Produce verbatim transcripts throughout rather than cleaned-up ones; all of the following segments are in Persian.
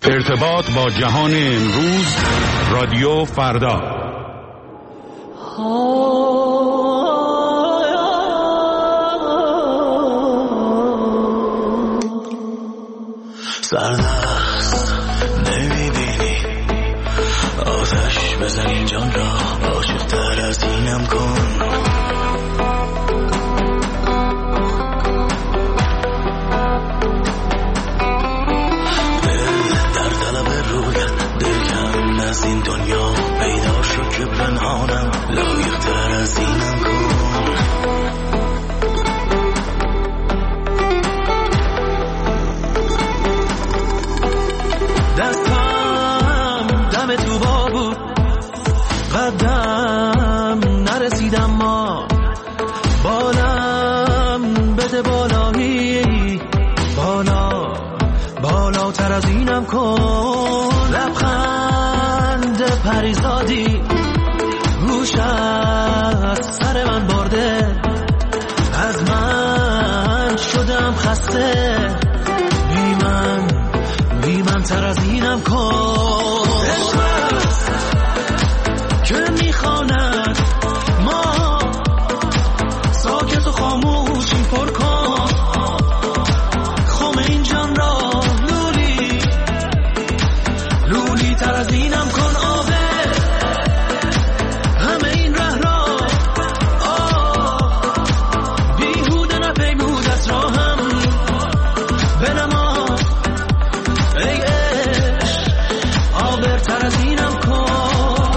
ارتباط با جهان امروز، رادیو فردا. سردست نمیبینی آتش بزن این جان را، عاشق‌تر از اینم کن. از این دنیا پیدا شد که پنهانم، لایق تر از اینم کن. دستم دم تو با بود، قدم نرسیدم، ما بالم بده بالایی، بالا بالاتر از اینم کن. لبخند پریزادی گوش از سر من برده، از من شدم خسته، بی من بی من تر از اینم کن. عشقت که میخواند ما ساکت و خاموشی پر کن، خم این جان را لولی لولی تر از اینم کن. آبه همه این ره را آه بیهوده نپیمود از راهم بنما، ای عشق آبر تر از اینم کن.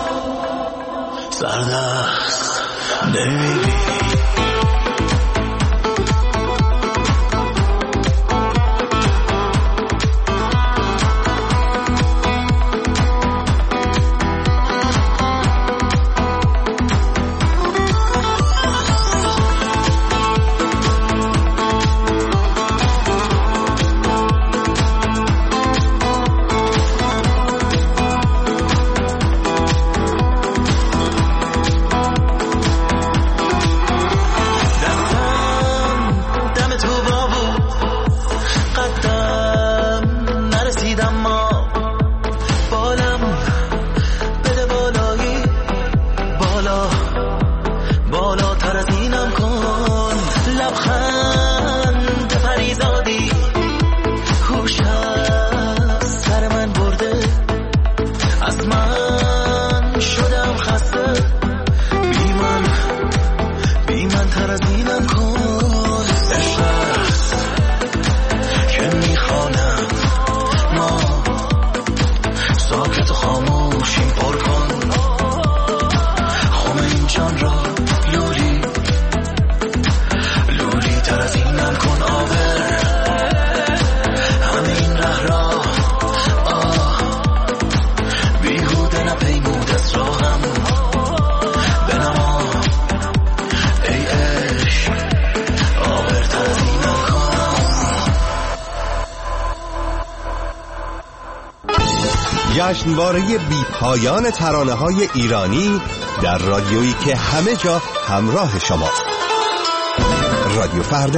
سردست نمیبینی جشنواره بی پایان ترانه‌های ایرانی در رادیویی که همه جا همراه شماست. رادیو فردا.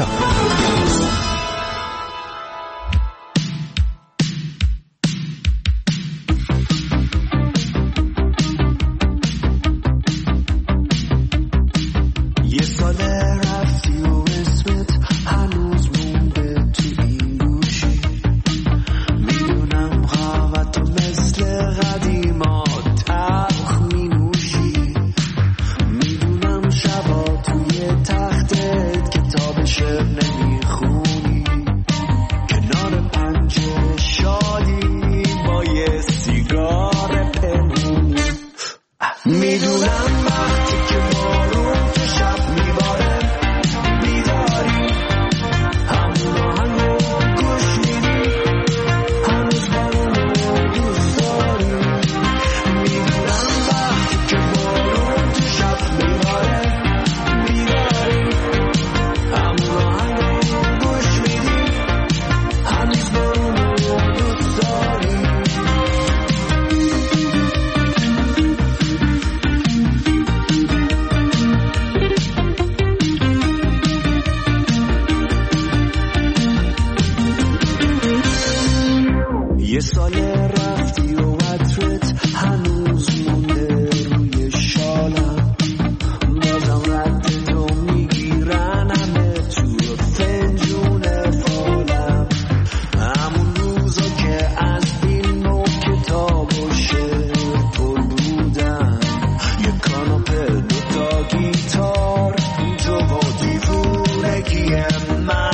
شبا توی تختت کتاب شعر نمیخونی. یه سال رفتی و عطرت هنوز مونده روی شالم، بازم رد تو میگیرن همه تو فنجون فالم. همون روزا که از فیلم و کتاب و شعر پر بودم، یه کاناپه دوتا گیتار تو با دیوونگی من.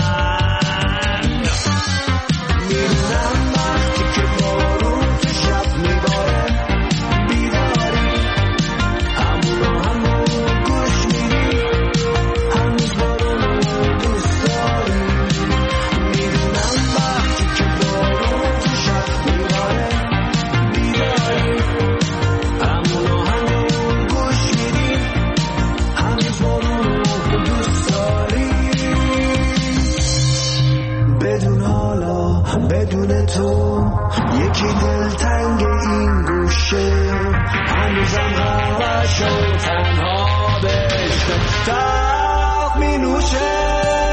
بدون تو یکی دلتنگ این گوشه، هنوزم هواشو تنها بشته تاق می نوشه.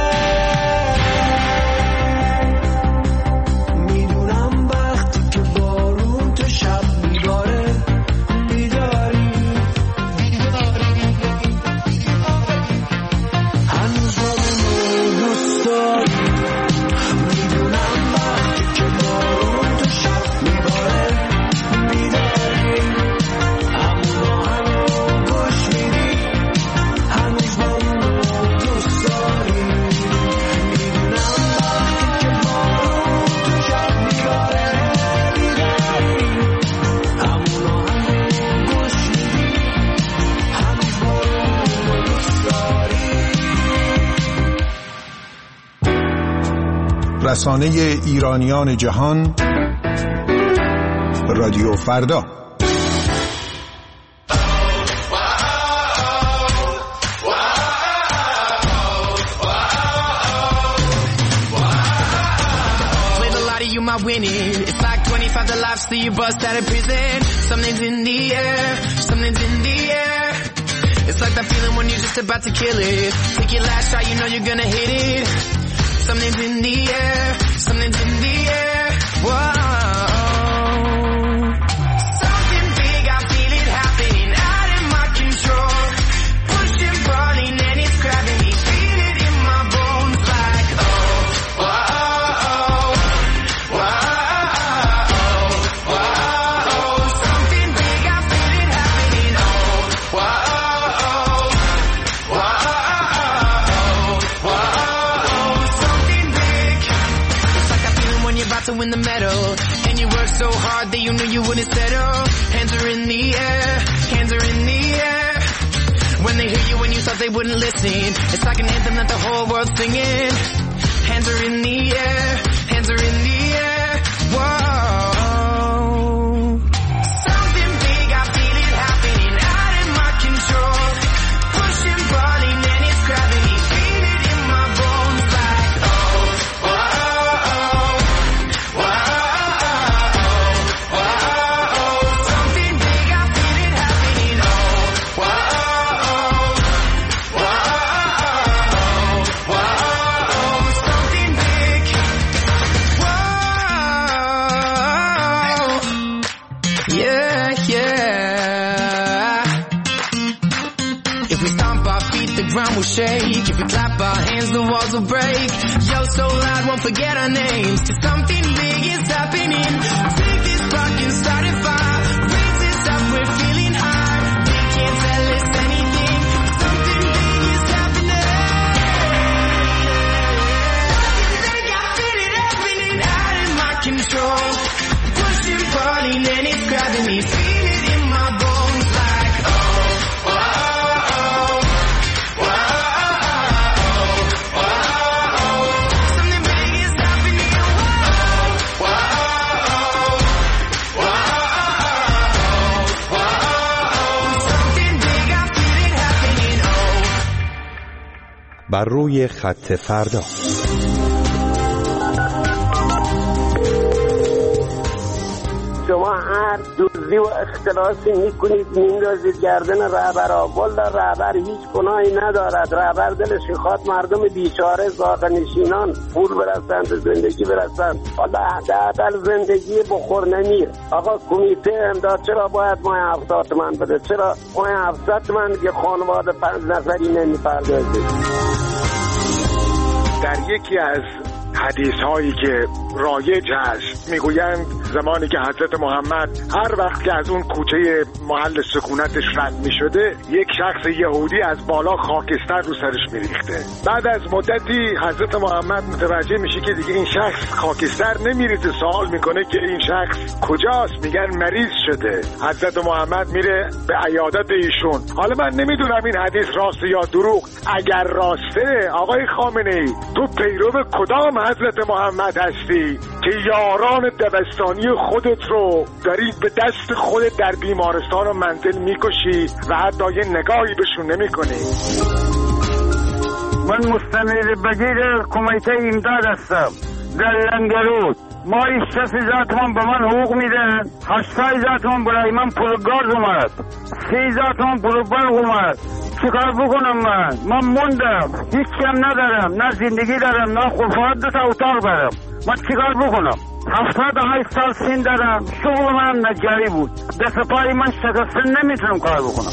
میدونم وقتی که بارون تو شب میباره بیداری، هنوز بارون رو دوست داری. رسانه ایرانیان جهان، رادیو فردا. Winning. It's like twenty-five to life, so you bust out of prison. Something's in the air, something's in the air. It's like that feeling when you're just about to kill it. Take your last shot, you know you're gonna hit it. Something's in the air, something's in the air. Whoa. Something big, I feel it happening out of my control. Pushing, pulling, and it's grabbing me. Feel it in my bones like oh, whoa. In the metal, and you work so hard that you knew you wouldn't settle. Hands are in the air, hands are in the air. When they hear you when you thought they wouldn't listen, it's like an anthem that the whole world's singing. Hands are in the air, hands are in the air. Whoa. Something big, I feel it happening out of my control. Pushing, pulling, and it's grabbing me. Feel it in my bones like oh, whoa. Ground will shake. If we clap our hands, the walls will break. Yo, so loud, won't forget our names. Cause something big is happening. Take this spark and start a fire. Raise this up, we're feeling high. They can't tell us anything. Something big is happening. Something big, I feel it happening out of my control. Pushing, pulling, and it's grabbing me. Feel it in my bones like oh, oh, oh. بر روی خط فردا. شما هر دو بازی و اختلاسی میکنید میندازید گردن رهبرها. والا رهبر هیچ گناهی ندارد. رهبر دلش میخواد مردم بیچاره زاغ نشینان پول برسند، زندگی برسند. والا حداقل زندگی بخور نمیر. آقا کمیته امداد چرا باید ماه هفتاد تومن بده؟ چرا ماه هفتاد تومن که خانواده پنج نفری نمیپردازه؟ در یکی از حدیث هایی که رایج هست میگویند زمانی که حضرت محمد هر وقت که از اون کوچه محل سکونتش رد میشده یک شخص یهودی از بالا خاکستر رو سرش میریخته. بعد از مدتی حضرت محمد متوجه میشه که دیگه این شخص خاکستر نمیریزه. سوال میکنه که این شخص کجاست؟ میگن مریض شده. حضرت محمد میره به عیادت ایشون. حالا من نمیدونم این حدیث راسته یا دروغ. اگر راسته آقای خامنه‌ای تو پیرو کدام حضرت محمد هستی که یاران دبستانی خودت رو داری به دست خودت در بیمارستان و منزل میکشی و حتی یه نگاهی بهشون نمیکنی؟ من مستمر بگیر کمیته امداد هستم در لنگرود. مایی شصت هزار تومان به من حقوق میدن، هشتاد هزار تومان برای من پول گاز اومد، سی هزار تومان پول برق اومد. چیکار بکنم من؟ من موندم، هیچ کم ندارم، نه زندگی دارم نه خود. فقط دو تا اتاق دارم. من چیکار بکنم؟ هفتاد و هشت سال سن دارم. شغل من نجاری بود. دست پای من شکسته، نمیتونم کار بکنم.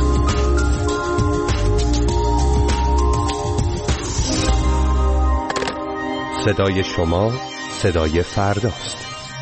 صدای شما صدای فرداست.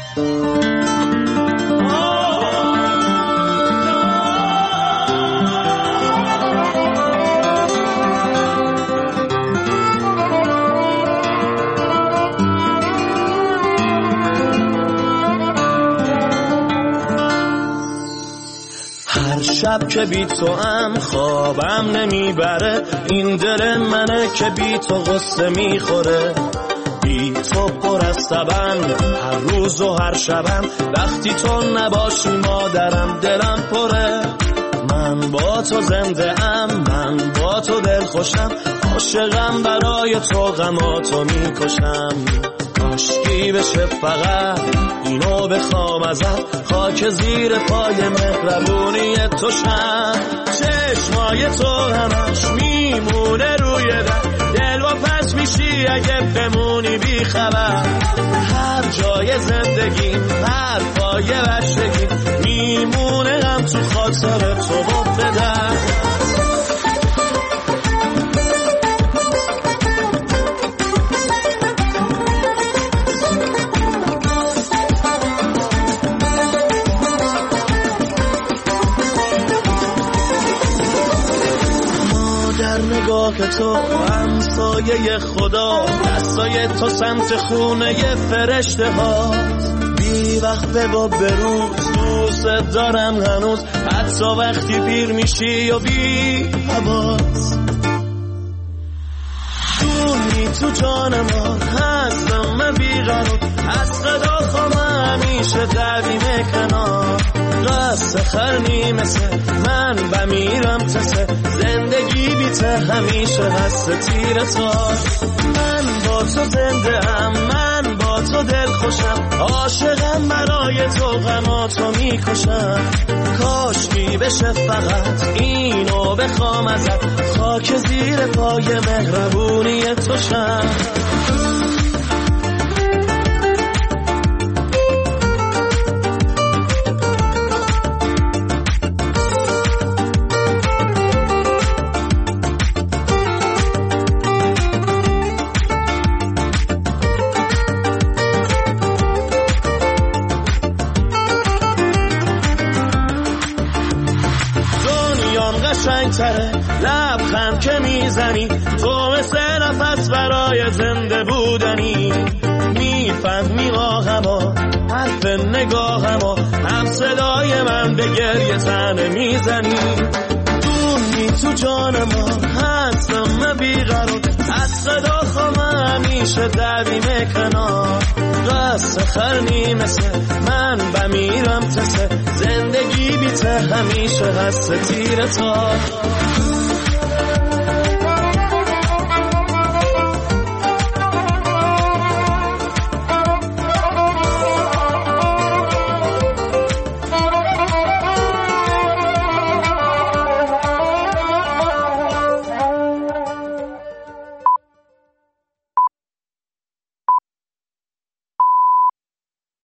هر شب که بی تو ام خوابم نمیبره، این دل منه که بی تو غصه میخوره. بی تو پر از تبم هر روز و هر شبم، وقتی تو نباشی مادرم دلم پره. من با تو زنده ام، من با تو دل خوشم، عاشقم برای تو غماتو میکشم. کاشکی بشه فقط اینو بخوام ازت، خاک زیر پای مهربونی تو شم. چشمای تو همش میمونه روی در، دل و پس میشی اگه بمونی بی خبر. هر جای زندگی هر پای بچگی میمونه هم تو خاطر تو و پدر. نگاه تو همسایه خدا، دستای تو سمت خونه فرشته ها. بی وقفه و بروز دوست دارم هنوز، حتی وقتی پیر میشی و بی حواس. دونی تو جان ما هستم من بیقرار، از خدا خوام همیشه دویم کنار. قصد خرنی مثل من بمیرم تسه، زندگی بیته همیشه هست تیر تار. من با تو زنده ام، من با تو دل خوشم، عاشقم برای تو غماتو میکشم. کاشکی بشه فقط اینو بخوام ازت، خاک زیر پای مهربونی تو شم. لبخند که میزنی تو مثل نفس برای زنده بودنی. میفهمی آهما حرف نگاهما، هم صدای من به گریه تنه میزنی. دونی تو جان ما هستم من بیقرار، از صدا خوام همیشه دویم کنار. قصد خرنی مثل من بمیرم تسه، زندگی بیته همیشه هست تیر تار.